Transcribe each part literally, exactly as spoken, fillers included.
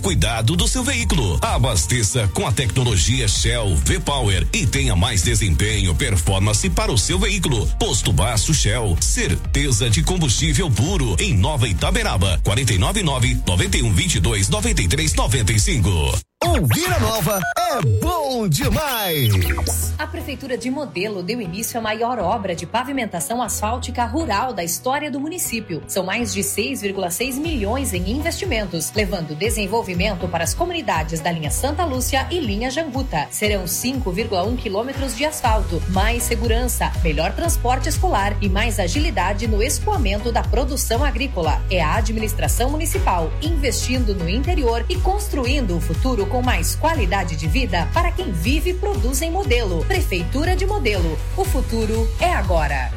cuidado do seu veículo. Abasteça com a tecnologia Shell V-Power e tenha mais desempenho, performance para o seu veículo. Posto Baço Shell, certeza de combustível puro em Nova Itaberaba. quarenta e nove nove, noventa e um, vinte e dois, noventa e três, noventa e cinco. Ouvir a Nova é bom demais! A Prefeitura de Modelo deu início à maior obra de pavimentação asfáltica rural da história do município. São mais de seis vírgula seis milhões em investimentos, levando desenvolvimento para as comunidades da linha Santa Lúcia e linha Janguta. Serão cinco vírgula um quilômetros de asfalto, mais segurança, melhor transporte escolar e mais agilidade no escoamento da produção agrícola. É a administração municipal investindo no interior e construindo o futuro com mais qualidade de vida para quem vive e produz em Modelo. Prefeitura de Modelo. O futuro é agora.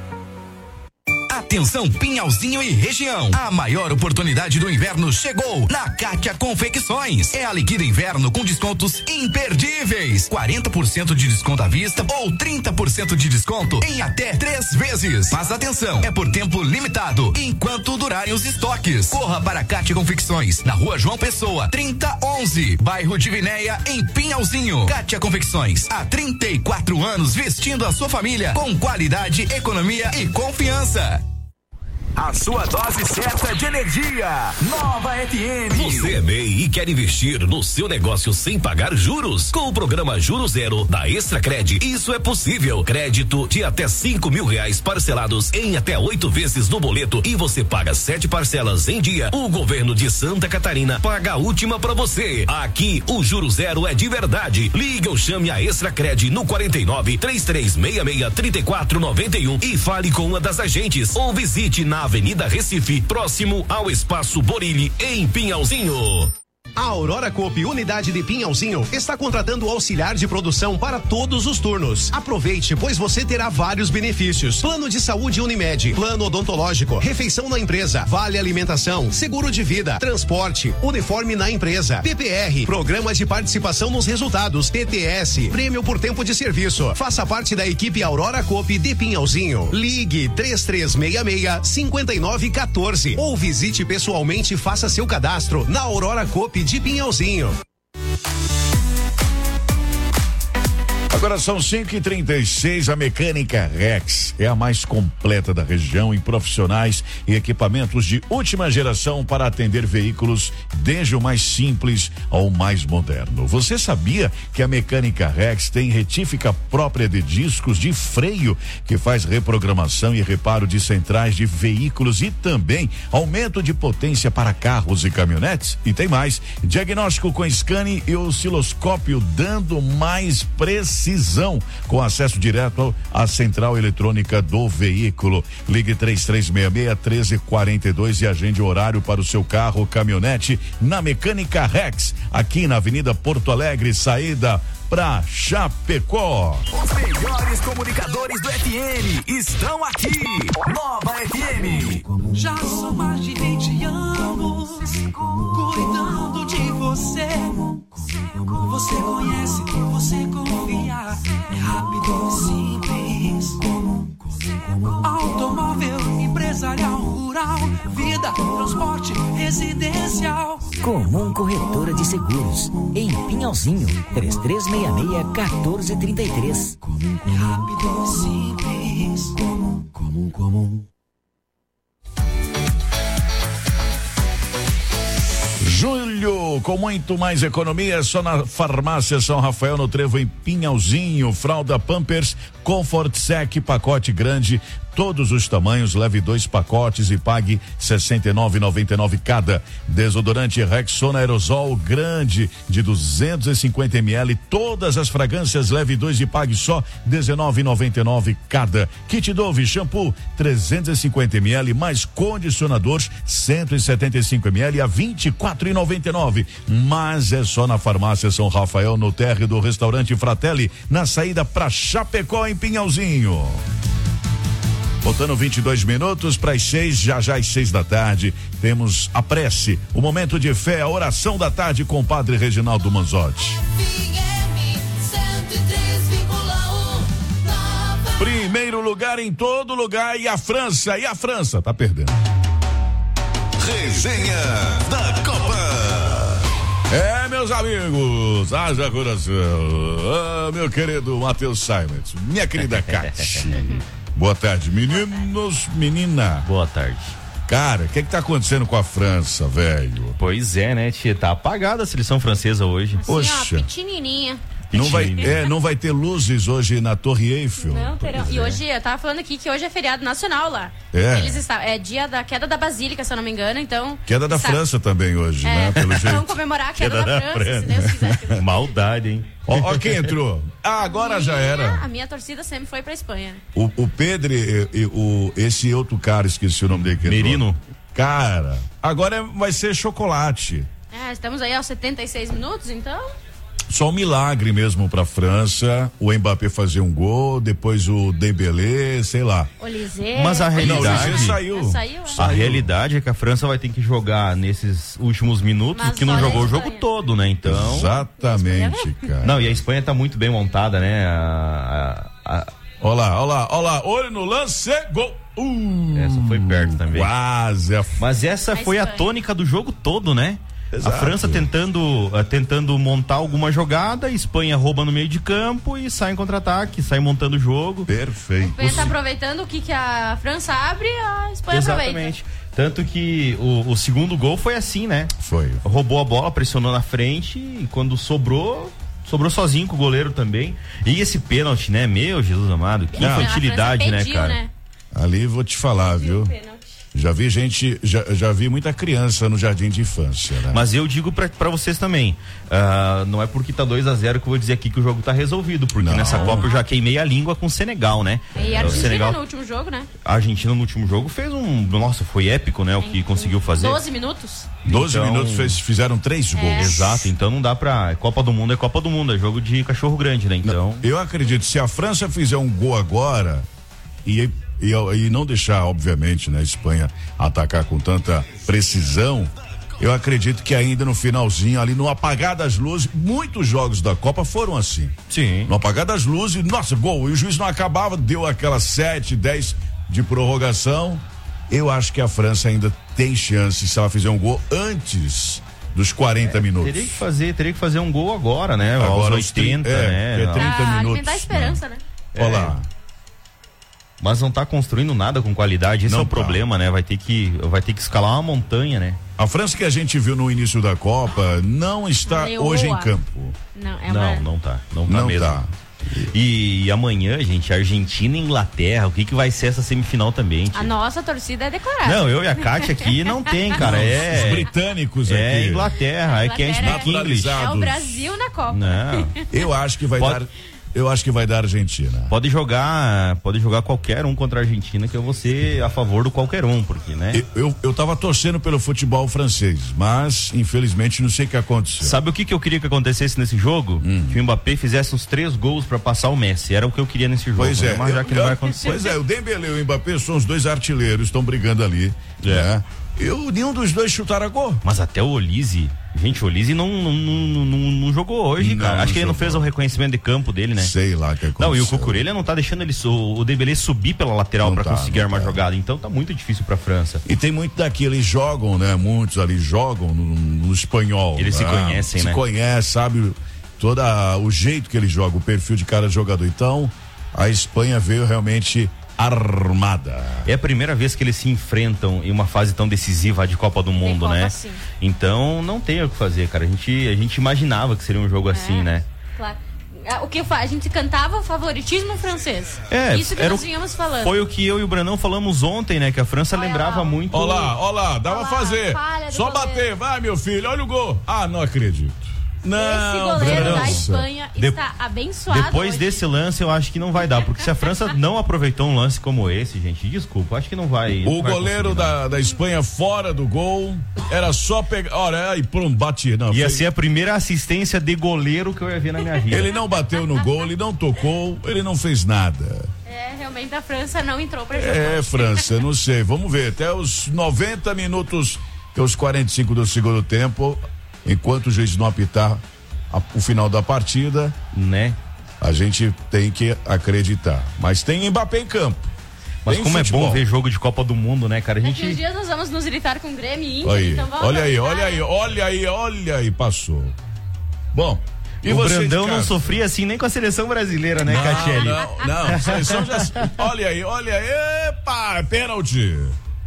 Atenção Pinhalzinho e região, a maior oportunidade do inverno chegou na Kátia Confecções. É a liquida inverno com descontos imperdíveis, quarenta por cento de desconto à vista ou trinta por cento de desconto em até três vezes. Mas atenção, é por tempo limitado, enquanto durarem os estoques. Corra para a Kátia Confecções, na rua João Pessoa, trinta onze, bairro Divinéia, em Pinhalzinho. Kátia Confecções, há trinta e quatro anos vestindo a sua família com qualidade, economia e confiança. A sua dose certa de energia. Nova F M. Você é M E I e quer investir no seu negócio sem pagar juros? Com o programa Juro Zero da Extracred, isso é possível. Crédito de até cinco mil reais parcelados em até oito vezes no boleto e você paga sete parcelas em dia. O governo de Santa Catarina paga a última pra você. Aqui o Juro Zero é de verdade. Ligue ou chame a Extracred no quarenta e nove, três três seis seis, trinta e quatro noventa e um e fale com uma das agentes ou visite na Avenida Recife, próximo ao Espaço Borilli, em Pinhalzinho. A Aurora Coop Unidade de Pinhalzinho está contratando auxiliar de produção para todos os turnos. Aproveite, pois você terá vários benefícios. Plano de saúde Unimed, plano odontológico, refeição na empresa, vale alimentação, seguro de vida, transporte, uniforme na empresa, P P R, programa de participação nos resultados, P T S, prêmio por tempo de serviço. Faça parte da equipe Aurora Coop de Pinhalzinho. Ligue três três seis seis, cinco nove um quatro ou visite pessoalmente e faça seu cadastro na Aurora Coop de Pinhalzinho. Agora são cinco e trinta e seis, a Mecânica Rex é a mais completa da região em profissionais e equipamentos de última geração para atender veículos desde o mais simples ao mais moderno. Você sabia que a Mecânica Rex tem retífica própria de discos de freio que faz reprogramação e reparo de centrais de veículos e também aumento de potência para carros e caminhonetes? E tem mais, diagnóstico com scanning e osciloscópio dando mais precisão com acesso direto à central eletrônica do veículo. Ligue três três seis seis, um três quatro dois e agende horário para o seu carro ou caminhonete na Mecânica Rex, aqui na Avenida Porto Alegre, saída pra Chapecó. Os melhores comunicadores do F M estão aqui. Nova F M. Já são mais de vinte anos cuidando de você. Você conhece, você confia. É rápido e simples. Automóvel, empresarial, rural, vida, transporte, residencial. Comum Corretora de Seguros, em Pinhalzinho, três três seis seis, um quatro três três. É rápido e simples. Comum, comum, comum. Julho, com muito mais economia, só na Farmácia São Rafael, no Trevo, em Pinhalzinho. Fralda Pampers Comfort Sec, pacote grande, todos os tamanhos, leve dois pacotes e pague sessenta e nove reais e noventa e nove centavos cada. Desodorante Rexona Aerosol grande de duzentos e cinquenta mililitros, todas as fragrâncias, leve dois e pague só dezenove reais e noventa e nove centavos cada. Kit Dove shampoo trezentos e cinquenta mililitros mais condicionadores cento e setenta e cinco mililitros a vinte e quatro reais e noventa e nove centavos. Mas é só na Farmácia São Rafael, no térreo do restaurante Fratelli, na saída para Chapecó, em Pinhalzinho. Faltando vinte e dois minutos para as seis, já já às seis da tarde, temos a prece, o momento de fé, a oração da tarde com o Padre Reginaldo Manzotti. Primeiro lugar em todo lugar, e a França, e a França tá perdendo. Resenha da Copa. É, meus amigos, haja coração. Ah, meu querido Matheus Simons, minha querida Cate. Boa tarde, meninos, menina. Boa tarde. Cara, o que que tá acontecendo com a França, velho? Pois é, né, tia? Tá apagada a seleção francesa hoje. Assim, Poxa. ó, pequenininha. Não vai, é, não vai ter luzes hoje na Torre Eiffel. Não terão. E hoje, eu tava falando aqui que hoje é feriado nacional lá. É. Eles está, é dia da queda da Basílica, se eu não me engano, então. Queda da está, França também hoje, é, né? Pelo jeito. Vamos comemorar a queda, queda da, da França, França, se Deus quiser. Maldade, hein? Ó, ó quem entrou. Ah, agora já era. A minha torcida sempre foi pra Espanha. O, o Pedro e, e o, esse outro cara, esqueci o nome dele. Que Merino. Entrou. Cara, agora vai ser chocolate. É, estamos aí aos setenta e seis minutos, então. Só um milagre mesmo pra França, o Mbappé fazer um gol, depois o Dembélé, sei lá. Olizé. Mas a realidade, não, Olizé saiu. saiu é. A realidade é que a França vai ter que jogar nesses últimos minutos Mas que não jogou o Espanha. jogo todo, né? Então. Exatamente, cara. Não, e a Espanha tá muito bem montada, né? A, a, a... Olha lá, olha lá, olha lá, olho no lance, gol. Uh, essa foi perto também. Quase. A... Mas essa a foi Espanha. a tônica do jogo todo, né? Exato. A França tentando, uh, tentando montar alguma jogada, a Espanha rouba no meio de campo e sai em contra-ataque, sai montando o jogo. Perfeito. A Espanha tá aproveitando o que, que a França abre, a Espanha Exatamente. aproveita. Tanto que o, o segundo gol foi assim, né? Foi. Roubou a bola, pressionou na frente e quando sobrou, sobrou sozinho com o goleiro também. E esse pênalti, né? Meu Jesus amado, que Não. infantilidade, né, pediu, cara? Né? Ali vou te falar, viu? Já vi gente, já, já vi muita criança no jardim de infância, né? Mas eu digo pra, pra vocês também, uh, não é porque tá dois a zero que eu vou dizer aqui que o jogo tá resolvido, porque Não. nessa Copa eu já queimei a língua com o Senegal, né? E a O Argentina Senegal, no último jogo, né? a Argentina no último jogo fez um, nossa, foi épico, né? O que conseguiu fazer. doze minutos. doze Então- minutos fez, fizeram três gols. É. Exato, então não dá pra, Copa do Mundo é Copa do Mundo, é jogo de cachorro grande, né? Então, Eu acredito, se a França fizer um gol agora e, e, e não deixar, obviamente, né, a Espanha atacar com tanta precisão, eu acredito que ainda no finalzinho, ali no apagar das luzes, muitos jogos da Copa foram assim. sim. No apagar das luzes, nossa, gol, e o juiz não acabava, deu aquelas sete, dez de prorrogação. Eu acho que a França ainda tem chance se ela fizer um gol antes dos quarenta minutos. Teria que fazer, teria que fazer um gol agora, né? Agora aos os tri- oitenta, é, né? é Não. trinta Pra minutos, alimentar a esperança, né? Olha lá. Mas não tá construindo nada com qualidade, esse Não é o tá. problema, né? Vai ter que, vai ter que escalar uma montanha, né? A França que a gente viu no início da Copa não está Leoa. hoje em campo. Não, é não, uma... não tá. Não tá Não mesmo. tá. E, e amanhã, gente, Argentina e Inglaterra, o que que vai ser essa semifinal também? Tia? A nossa torcida é declarada. Não, eu e a Kátia aqui não tem, cara. Os É, britânicos é aqui. Inglaterra, é quem Inglaterra speak English. É o Brasil na Copa. Não. Eu acho que vai Pode- dar. Eu acho que vai dar Argentina. Pode jogar, pode jogar qualquer um contra a Argentina, que eu vou ser a favor do qualquer um, porque, né? Eu, eu, eu tava torcendo pelo futebol francês, mas infelizmente não sei o que aconteceu. Sabe o que, que eu queria que acontecesse nesse jogo? Hum. Que o Mbappé fizesse uns três gols pra passar o Messi. Era o que eu queria nesse jogo. Pois é, né? Mas já eu- que não eu- vai acontecer. Pois é, o Dembélé e o Mbappé são os dois artilheiros, estão brigando ali. Né? Eu, nenhum dos dois chutaram a gol. Mas até o Olise, gente, o Olise não, não, não, não, não jogou hoje, Não, cara. Acho não que ele não jogou. fez o reconhecimento de campo dele, né? Sei lá o que aconteceu. Não, e o Cucurella não tá deixando ele su- o Dembélé subir pela lateral Não pra tá, conseguir não armar tá. jogada. Então tá muito difícil pra França. E tem muito daqui, eles jogam, né? Muitos ali jogam no, no espanhol. Eles se né? conhecem, se né? Se conhece, sabe todo o jeito que ele joga, o perfil de cada jogador. Então, a Espanha veio realmente armada. É a primeira vez que eles se enfrentam em uma fase tão decisiva de Copa do Mundo, Copa, né? sim. Então não tem o que fazer, cara. A gente, a gente imaginava que seria um jogo assim, né? Claro. Ah, O que eu fa- a gente cantava favoritismo francês. É, Isso que era nós o- vínhamos falando. Foi o que eu e o Branão falamos ontem, né? Que a França Olha lembrava lá. muito. Olha lá, olha lá, dá pra Olha lá, fazer. falha do Só goleiro. bater, vai meu filho, olha o gol. Ah, não acredito. Não, Esse goleiro da França. Espanha De- está abençoado. Depois hoje. desse lance, eu acho que não vai dar, porque se a França não aproveitou um lance como esse, gente, desculpa, acho que não vai. não O vai goleiro conseguir, não. da, da Espanha fora do gol, era só pegar. Olha, aí pronto, bate. Não, Ia foi- ser a primeira assistência de goleiro que eu ia ver na minha vida. Ele não bateu no gol, ele não tocou, ele não fez nada. É, realmente a França não entrou pra jogar. É, França, não sei, vamos ver. Até os noventa minutos, até os quarenta e cinco do segundo tempo, enquanto o juiz não apitar a- o final da partida, Né? a gente tem que acreditar. Mas tem Mbappé em campo. Mas Tem como futebol. é bom ver jogo de Copa do Mundo, né, cara? A Daqui uns gente. dias nós vamos nos irritar com o Grêmio e Inter, Aí, então vamos olha aí, aproveitar. olha aí, olha aí, olha aí, passou. Bom, e o você de Brandão não casa? sofria assim nem com a seleção brasileira, né, Não, Catiele? não, não, seleção já... Olha aí, olha aí, epa, pênalti.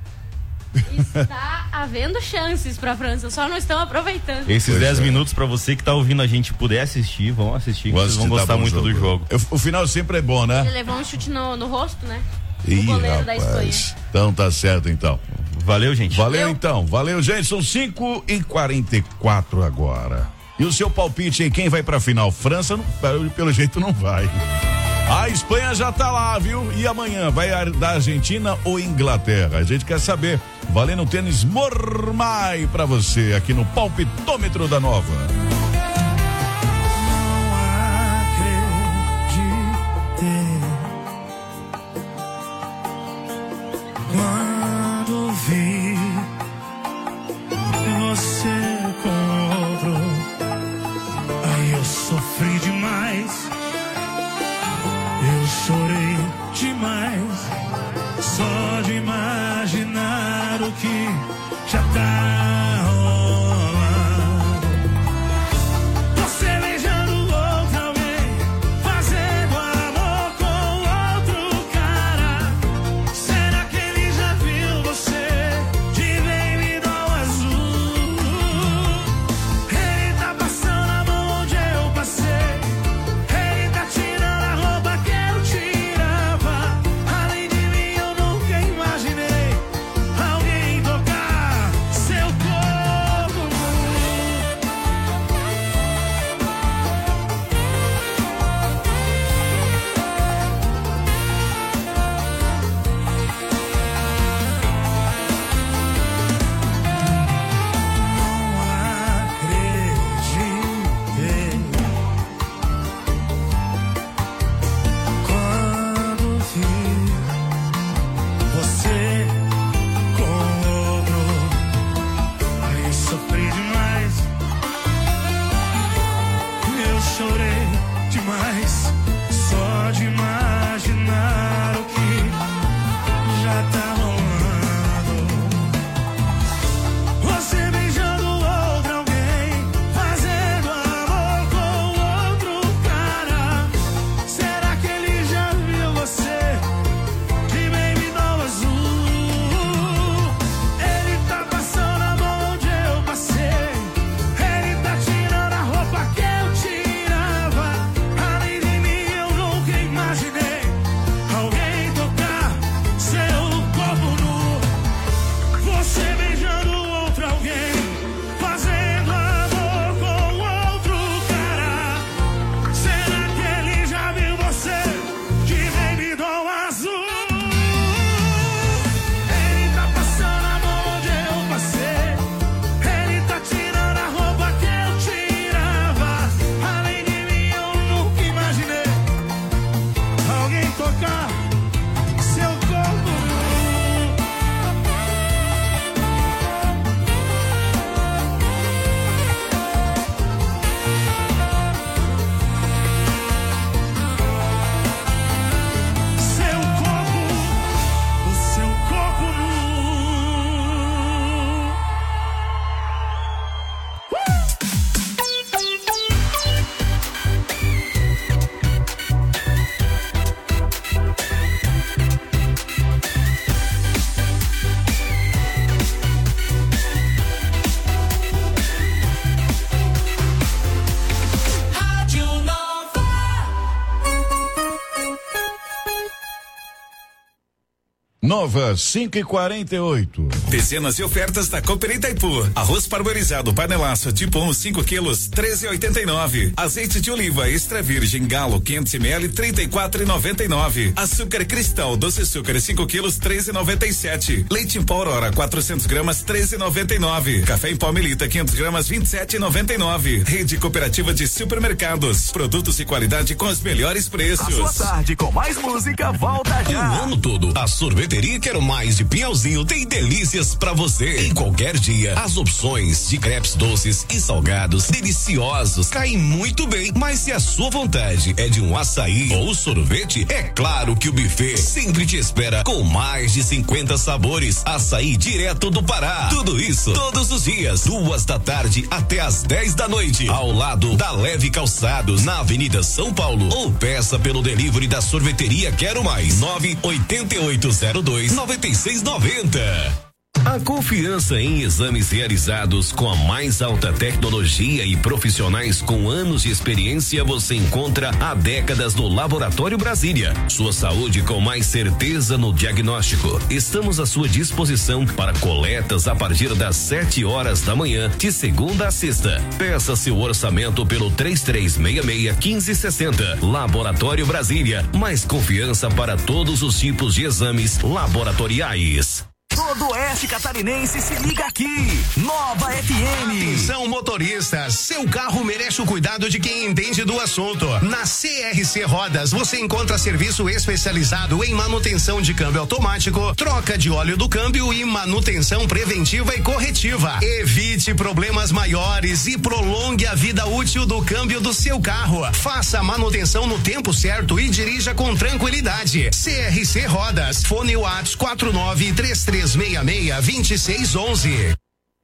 Está havendo chances pra França, só não estão aproveitando. Esses Pois dez é. minutos pra você que tá ouvindo a gente puder assistir, vão assistir, que Vou vocês vão assistir, tá gostar bom muito do jogo. Eu- O final sempre é bom, Ele né? levou um chute no, no rosto, né? Ih, o goleiro da rapaz. Espanha. Então tá certo, então. Valeu, gente. Valeu, Valeu. então. Valeu, gente. São cinco e quarenta e quatro agora. E o seu palpite aí, quem vai pra final? França, não, pelo- pelo jeito, não vai. A Espanha já tá lá, viu? E amanhã vai a- da Argentina ou Inglaterra? A gente quer saber. Valendo tênis Mormai pra você aqui no Palpitômetro da Nova. Quando vi você com outro, aí eu sofri demais, eu chorei demais, só de imaginar o que já tá rolando. Você beijando outra alguém, fazendo amor com outro cara. Será que ele já viu você de baby doll azul? Ele tá passando a mão onde eu passei, ele tá tirando a roupa que eu tirava. Além de mim eu nunca imaginei alguém tocar seu corpo nu. Acreditei quando vi você com outro, aí sofri demais, eu chorei demais, só de imaginar o que já tá rolando. Você beijando outra alguém, fazendo amor com outro cara. Será que ele já viu você de baby doll azul? Ele tá passando a mão onde eu passei, ele tá tirando a roupa que eu tirava. Além de mim eu nunca imaginei alguém tocar seu corpo nu. Você beijando outro alguém, fazendo amor com outro cara. Será que ele já viu você de baby doll azul? Ele tá passando a mão onde eu passei, ele tá tirando a roupa que eu tirava. Além de mim eu nunca imaginei alguém tocar seu corpo nu. Seu corpo, o seu corpo nu. Rádio Nova. Nova, cinco e quarenta e oito. Dezenas de ofertas da Cooper Itaipu. Arroz parboilizado panelaço tipo um, cinco quilos, treze e oitenta e nove. Azeite de oliva extra virgem galo, quinhentos mililitros, trinta e quatro e noventa e nove. Açúcar cristal, doce açúcar, cinco quilos, treze e noventa e sete. Leite em pó Aurora, quatrocentos gramas, treze e noventa e nove. Café em pó Melita, quinhentos gramas, vinte e sete e noventa e nove. Rede Cooperativa de Supermercados. Produtos de qualidade com os melhores preços. A sua tarde com mais música volta O já. ano todo, a Sorveteria Sorveteria Quero Mais de Pinhalzinho tem delícias pra você. Em qualquer dia, as opções de crepes doces e salgados deliciosos caem muito bem. Mas se a sua vontade é de um açaí ou sorvete, é claro que o buffet sempre te espera com mais de cinquenta sabores. Açaí direto do Pará. Tudo isso todos os dias, duas da tarde até as dez da noite, ao lado da Leve Calçados, na Avenida São Paulo. Ou peça pelo delivery da Sorveteria Quero Mais, nove oito oito zero dois nove seis nove zero. A confiança em exames realizados com a mais alta tecnologia e profissionais com anos de experiência você encontra há décadas no Laboratório Brasília. Sua saúde com mais certeza no diagnóstico. Estamos à sua disposição para coletas a partir das sete horas da manhã, de segunda a sexta. Peça seu orçamento pelo três três seis seis, um cinco seis zero. Laboratório Brasília, mais confiança para todos os tipos de exames laboratoriais. Todo oeste catarinense se liga aqui. Nova F M. Atenção, motoristas. Seu carro merece o cuidado de quem entende do assunto. Na C R C Rodas você encontra serviço especializado em manutenção de câmbio automático, troca de óleo do câmbio e manutenção preventiva e corretiva. Evite problemas maiores e prolongue a vida útil do câmbio do seu carro. Faça a manutenção no tempo certo e dirija com tranquilidade. C R C Rodas. Fone WhatsApp quatro nove três três seis seis, dois seis um um.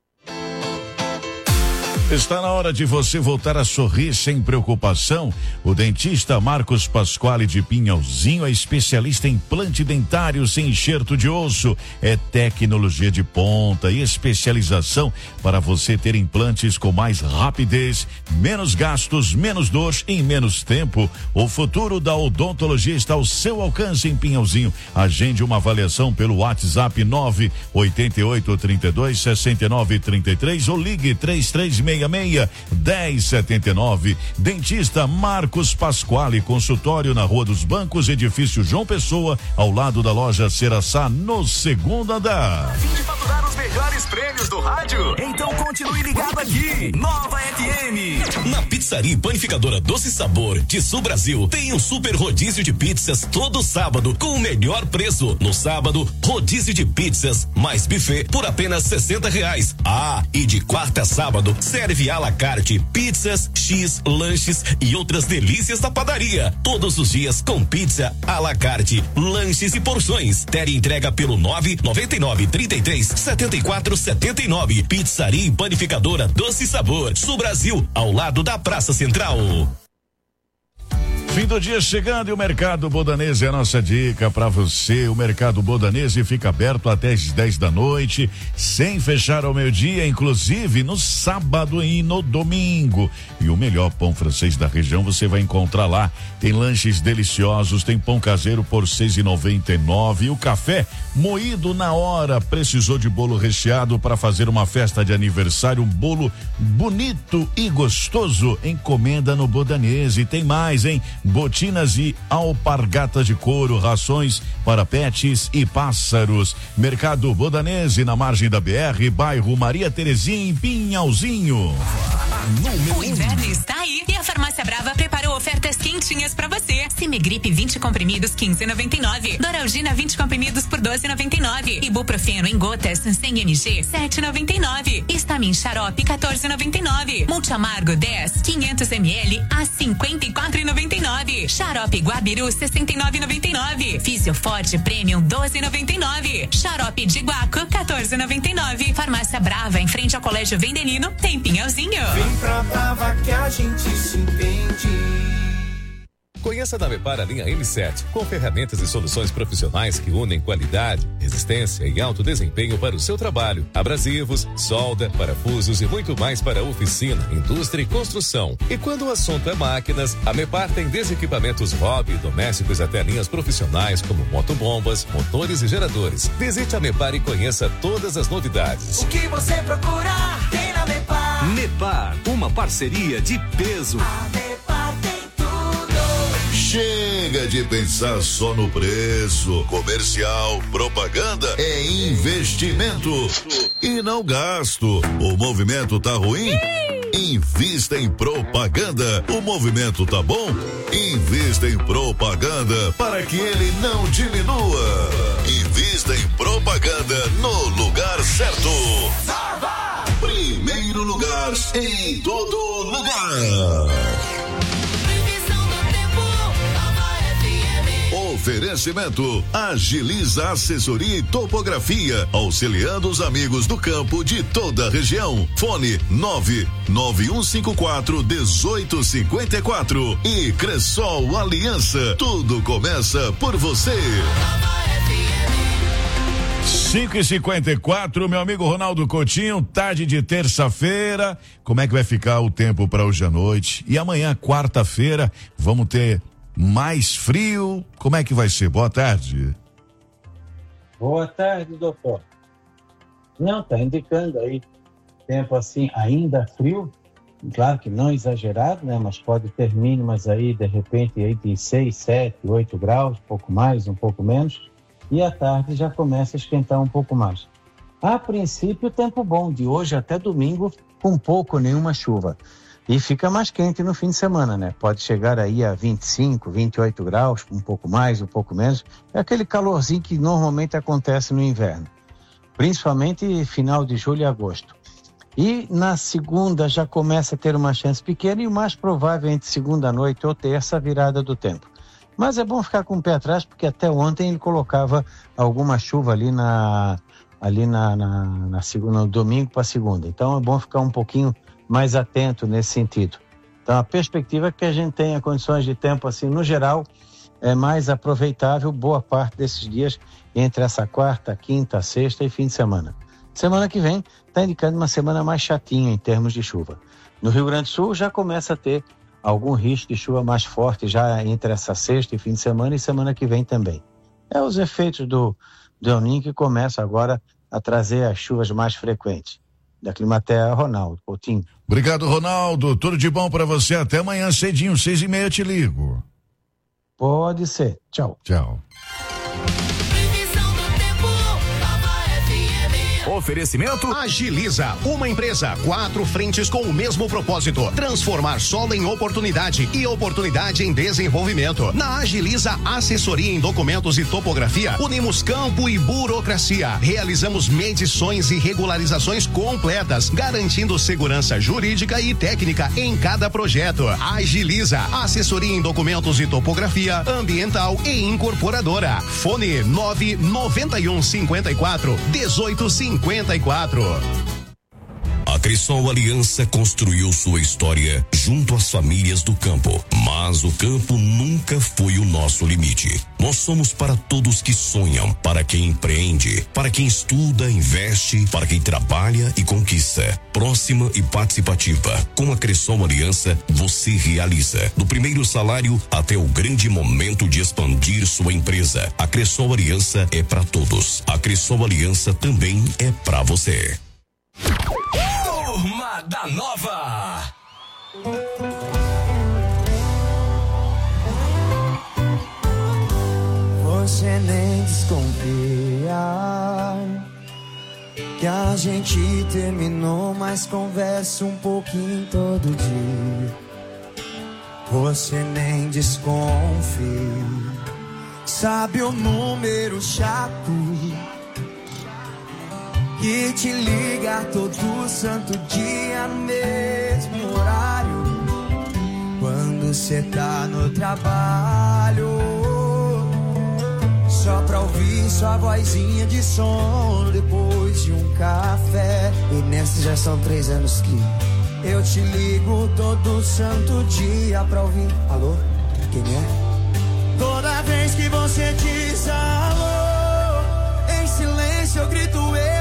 Está na hora de você voltar a sorrir sem preocupação. O dentista Marcos Pasquale de Pinhalzinho é especialista em implante dentário sem enxerto de osso. É tecnologia de ponta e especialização para você ter implantes com mais rapidez, menos gastos, menos dor em menos tempo. O futuro da odontologia está ao seu alcance em Pinhalzinho. Agende uma avaliação pelo WhatsApp nove oito oito, três dois, seis nove três três ou ligue três três seis seis, dez setenta e nove. Dentista Marcos Pasquale, consultório na Rua dos Bancos, edifício João Pessoa, ao lado da loja Ceraçá, no segundo andar. A fim de faturar os melhores prêmios do rádio? Então continue ligado aqui. Nova F M. Na Pizzaria e Panificadora Doce Sabor de Sul Brasil tem um super rodízio de pizzas todo sábado com o melhor preço. No sábado, rodízio de pizzas mais buffet por apenas sessenta reais. Ah, e de quarta a sábado, serve à la carte, pizzas, X, lanches e outras delícias da padaria. Todos os dias com pizza à la carte, lanches e porções. Tere entrega pelo nove nove nove, trinta e três, setenta e quatro, setenta e nove. Pizzaria e Panificadora Doce Sabor, Sul Brasil, ao lado da Praça Central. Fim do dia chegando e o Mercado Bodanese é a nossa dica para você. O Mercado Bodanese fica aberto até as dez da noite, sem fechar ao meio-dia, inclusive no sábado e no domingo. E o melhor pão francês da região você vai encontrar lá. Tem lanches deliciosos, tem pão caseiro por seis e noventa e nove. E o café moído na hora. Precisou de bolo recheado para fazer uma festa de aniversário, um bolo bonito e gostoso? Encomenda no Bodanese. Tem mais, hein? Botinas e alpargatas de couro, rações para pets e pássaros. Mercado Bodanese, na margem da B R, bairro Maria Terezinha, em Pinhalzinho. O inverno está aí e a Farmácia Brava preparou ofertas quentinhas para você. Simegripe vinte comprimidos, quinze e noventa e nove. Doralgina vinte comprimidos por doze e noventa e nove. Ibuprofeno em gotas cem mililitros, sete e noventa e nove. Estamin xarope, quatorze e noventa e nove. Multiamargo dez, quinhentos mililitros a cinquenta e quatro e noventa e nove. Xarope Guabiru, sessenta e nove e noventa e nove. Fisioforte Premium, doze e noventa e nove. Xarope de Guaco, quatorze e noventa e nove. Farmácia Brava, em frente ao Colégio Vendelino, tem Pinhalzinho. Vem pra Brava que a gente se entende. Conheça da Mepar a linha M sete, com ferramentas e soluções profissionais que unem qualidade, resistência e alto desempenho para o seu trabalho. Abrasivos, solda, parafusos e muito mais para oficina, indústria e construção. E quando o assunto é máquinas, a Mepar tem desde equipamentos hobby e domésticos até linhas profissionais como motobombas, motores e geradores. Visite a Mepar e conheça todas as novidades. O que você procurar tem na Mepar. Mepar, uma parceria de peso. A Mepar tem Chega de pensar só no preço. Comercial, propaganda é investimento e não gasto. O movimento tá ruim? Invista em propaganda. O movimento tá bom? Invista em propaganda para que ele não diminua. Invista em propaganda no lugar certo. Primeiro lugar em todo lugar. Oferecimento Agiliza Assessoria e Topografia, auxiliando os amigos do campo de toda a região. Fone nove nove um cinco quatro um oito cinco quatro e Cressol Aliança. Tudo começa por você. cinco e cinquenta e quatro, meu amigo Ronaldo Coutinho, tarde de terça-feira. Como é que vai ficar o tempo para hoje à noite? E amanhã, quarta-feira, vamos ter mais frio? Como é que vai ser? Boa tarde. Boa tarde, doutor. Não, tá indicando aí tempo assim ainda frio, claro que não exagerado, né? Mas pode ter mínimas aí de repente aí de seis, sete, oito graus, um pouco mais, um pouco menos, e à tarde já começa a esquentar um pouco mais. A princípio, tempo bom de hoje até domingo, com pouco nenhuma chuva. E fica mais quente no fim de semana, né? Pode chegar aí a vinte e cinco, vinte e oito graus, um pouco mais, um pouco menos. É aquele calorzinho que normalmente acontece no inverno, principalmente final de julho e agosto. E na segunda já começa a ter uma chance pequena e o mais provável entre segunda noite ou terça, a virada do tempo. Mas é bom ficar com o pé atrás, porque até ontem ele colocava alguma chuva ali na, ali na, na, na segunda, no domingo para segunda. Então é bom ficar um pouquinho mais atento nesse sentido. Então a perspectiva é que a gente tenha condições de tempo assim, no geral, é mais aproveitável boa parte desses dias entre essa quarta, quinta, sexta e fim de semana. Semana que vem está indicando uma semana mais chatinha em termos de chuva. No Rio Grande do Sul já começa a ter algum risco de chuva mais forte já entre essa sexta e fim de semana e semana que vem também. É os efeitos do, do El Niño que começam agora a trazer as chuvas mais frequentes. Da Climaterra, Ronaldo Coutinho. Obrigado, Ronaldo. Tudo de bom para você. Até amanhã cedinho, seis e meia, eu te ligo. Pode ser. Tchau. Tchau. Oferecimento Agiliza, uma empresa, quatro frentes com o mesmo propósito: transformar solo em oportunidade e oportunidade em desenvolvimento. Na Agiliza Assessoria em Documentos e Topografia, unimos campo e burocracia. Realizamos medições e regularizações completas, garantindo segurança jurídica e técnica em cada projeto. Agiliza Assessoria em Documentos e Topografia ambiental e incorporadora. Fone nove nove um cinco quatro um oito cinco quatro. A Cressol Aliança construiu sua história junto às famílias do campo, mas o campo nunca foi o nosso limite. Nós somos para todos que sonham, para quem empreende, para quem estuda, investe, para quem trabalha e conquista. Próxima e participativa. Com a Cressol Aliança, você realiza, do primeiro salário até o grande momento de expandir sua empresa. A Cressol Aliança é para todos. A Cressol Aliança também é para você. Turma da Nova. Você nem desconfia que a gente terminou, mas conversa um pouquinho todo dia. Você nem desconfia, sabe o número chato que te liga todo santo dia, mesmo horário, quando cê tá no trabalho, só pra ouvir sua vozinha de sono depois de um café. E nesses já são três anos que eu te ligo todo santo dia pra ouvir. Alô? Quem é? Toda vez que você diz alô, em silêncio eu grito eu.